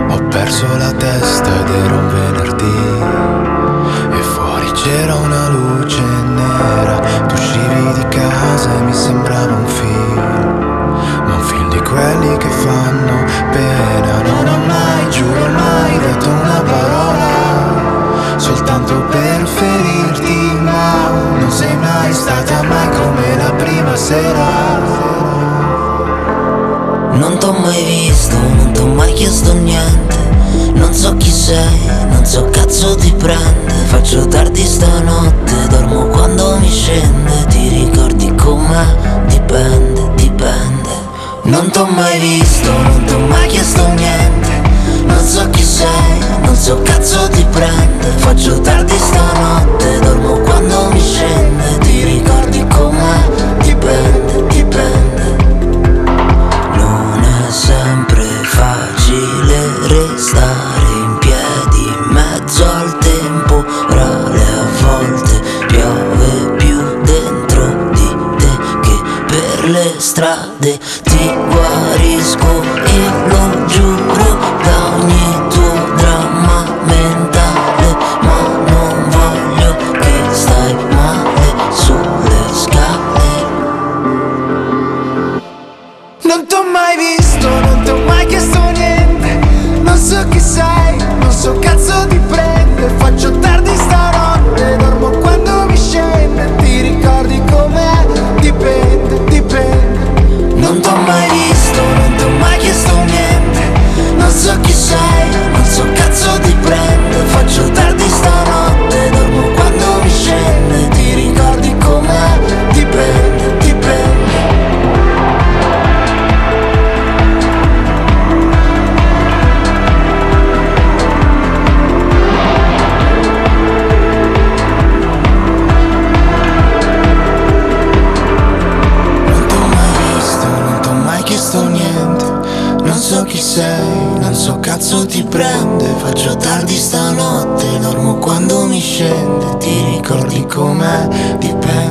Ho perso la testa ed era un venerdì e fuori c'era una luce nera. Tu uscivi di casa e mi sembrava un film, ma un film di quelli che fanno pena. Non ho mai, giuro mai, detto una parola soltanto per ferirti, ma non sei mai stata mai come la prima sera. Non t'ho mai visto, non t'ho mai chiesto niente. Non so chi sei, non so cazzo ti prende. Faccio tardi stanotte, dormo quando mi scende. Ti ricordi com'è? Dipende, dipende. Non t'ho mai visto, non t'ho mai chiesto niente. Non so chi sei, non so cazzo ti prende. Faccio tardi stanotte, dormo quando mi scende. Ti ricordi com'è? Dipende, dipende. Non è sempre facile restare in piedi in mezzo al temporale. A volte piove più dentro di te che per le strade. Ti guarisco e lo giuro da ogni tuo dramma mentale, ma non voglio che stai male sulle scale. Non t'ho mai visto, non t'ho mai chiesto niente. Non so chi sei, non so cazzo ti prende. Faccio tardi stanotte, dormo quando mi scende. Ti ricordi com'è? Dipende, dipende. Non t'ho mai visto, non t'ho mai chiesto niente. Non so chi sei, non so cazzo ti prende. Faccio tardi stanotte, dormo quando mi scende. Ti ricordi com'è? Dipende, dipende. Non so chi sei, non so cazzo ti prende. Faccio tardi stanotte, dormo quando mi scende. Ti ricordi com'è? Dipende.